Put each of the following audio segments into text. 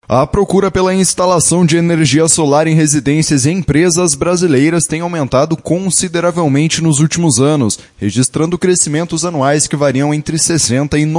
A procura pela instalação de energia solar em residências e empresas brasileiras tem aumentado consideravelmente nos últimos anos, registrando crescimentos anuais que variam entre 60% e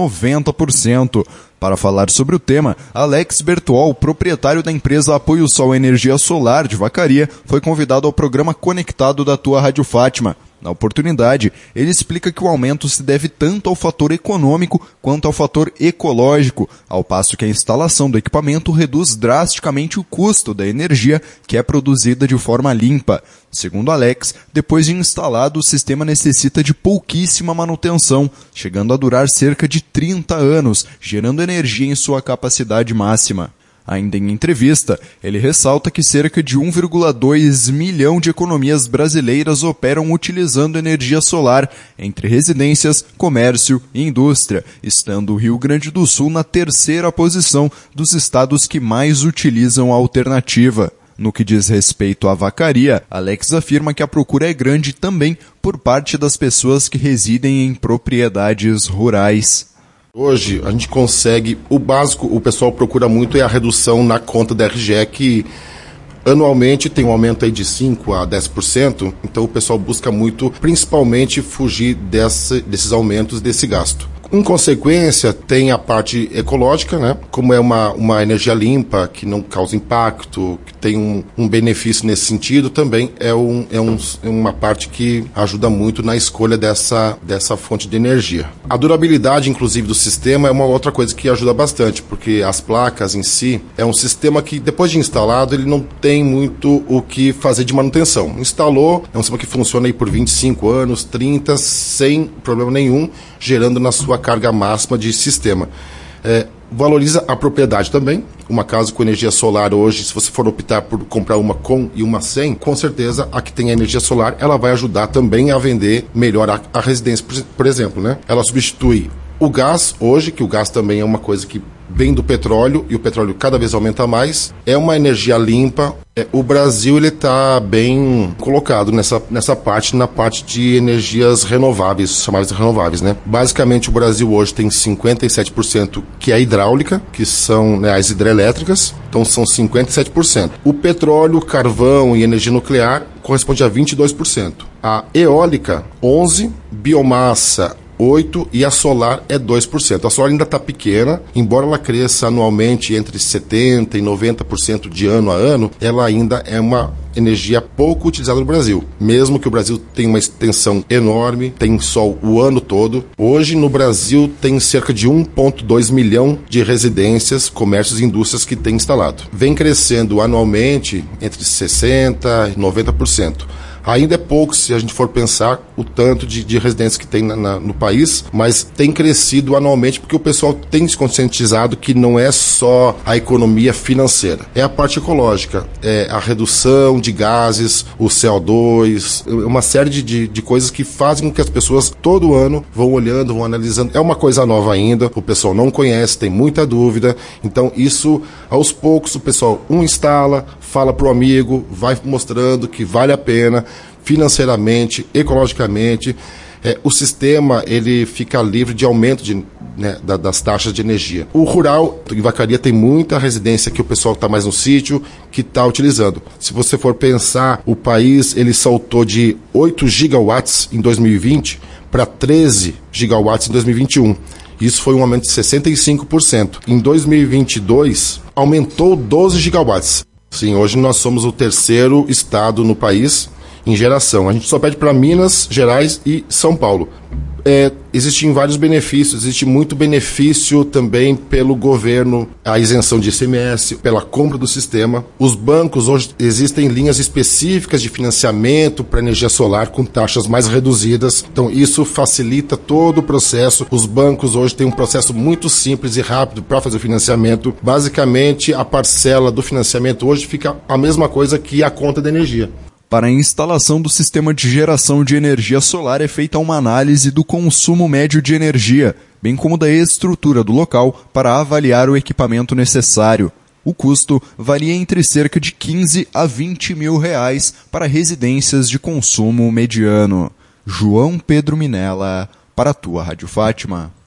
90%. Para falar sobre o tema, Alex Bertuol, proprietário da empresa Apoio Sol Energia Solar de Vacaria, foi convidado ao programa Conectado da Tua Rádio Fátima. Na oportunidade, ele explica que o aumento se deve tanto ao fator econômico quanto ao fator ecológico, ao passo que a instalação do equipamento reduz drasticamente o custo da energia que é produzida de forma limpa. Segundo Alex, depois de instalado, o sistema necessita de pouquíssima manutenção, chegando a durar cerca de 30 anos, gerando energia em sua capacidade máxima. Ainda em entrevista, ele ressalta que cerca de 1,2 milhão de economias brasileiras operam utilizando energia solar, entre residências, comércio e indústria, estando o Rio Grande do Sul na terceira posição dos estados que mais utilizam a alternativa. No que diz respeito à Vacaria, Alex afirma que a procura é grande também por parte das pessoas que residem em propriedades rurais. Hoje a gente consegue, o básico, o pessoal procura muito é a redução na conta da RGE, que anualmente tem um aumento aí de 5% a 10%, então o pessoal busca muito, principalmente, fugir desses aumentos desse gasto. Em consequência, tem a parte ecológica, né? Como é uma energia limpa, que não causa impacto, que tem um benefício nesse sentido, também é uma parte que ajuda muito na escolha dessa fonte de energia. A durabilidade, inclusive, do sistema é uma outra coisa que ajuda bastante, porque as placas em si é um sistema que, depois de instalado, ele não tem muito o que fazer de manutenção. Instalou, é um sistema que funciona aí por 25 anos, 30, sem problema nenhum, gerando na sua carga máxima de sistema. Valoriza a propriedade também. Uma casa com energia solar hoje, se você for optar por comprar uma com e uma sem, com certeza a que tem a energia solar, ela vai ajudar também a vender melhor a residência, por exemplo, né? Ela substitui o gás hoje, que o gás também é uma coisa que vem do petróleo, e o petróleo cada vez aumenta mais. É uma energia limpa. O Brasil ele está bem colocado nessa parte, na parte de energias renováveis, chamadas de renováveis, né? Basicamente o Brasil hoje tem 57% que é hidráulica, que são, né, as hidrelétricas, então são 57%. O petróleo, carvão e energia nuclear corresponde a 22%. A eólica, 11%, biomassa, 8% e a solar é 2%. A solar ainda está pequena, embora ela cresça anualmente entre 70% e 90% de ano a ano, ela ainda é uma energia pouco utilizada no Brasil. Mesmo que o Brasil tenha uma extensão enorme, tem sol o ano todo. Hoje no Brasil tem cerca de 1,2 milhão de residências, comércios e indústrias que tem instalado. Vem crescendo anualmente entre 60% e 90%. Ainda é pouco se a gente for pensar o tanto de residências que tem no país, mas tem crescido anualmente porque o pessoal tem se conscientizado que não é só a economia financeira, é a parte ecológica, é a redução de gases, o CO2, uma série de coisas que fazem com que as pessoas todo ano vão olhando, vão analisando. É uma coisa nova ainda, o pessoal não conhece, tem muita dúvida, então isso aos poucos o pessoal instala, fala para o amigo, vai mostrando que vale a pena financeiramente, ecologicamente. O sistema ele fica livre de aumento das taxas de energia. O rural, em Vacaria, tem muita residência que o pessoal está mais no sítio, que está utilizando. Se você for pensar, o país ele saltou de 8 gigawatts em 2020 para 13 gigawatts em 2021. Isso foi um aumento de 65%. Em 2022, aumentou 12 gigawatts. Sim, hoje nós somos o terceiro estado no país em geração. A gente só pede para Minas Gerais e São Paulo. Existem vários benefícios, existe muito benefício também pelo governo, a isenção de ICMS, pela compra do sistema. Os bancos, hoje existem linhas específicas de financiamento para energia solar com taxas mais reduzidas, então isso facilita todo o processo. Os bancos hoje têm um processo muito simples e rápido para fazer o financiamento. Basicamente, a parcela do financiamento hoje fica a mesma coisa que a conta de energia. Para a instalação do sistema de geração de energia solar é feita uma análise do consumo médio de energia, bem como da estrutura do local para avaliar o equipamento necessário. O custo varia entre cerca de 15 a 20 mil reais para residências de consumo mediano. João Pedro Minella, para a Tua Rádio Fátima.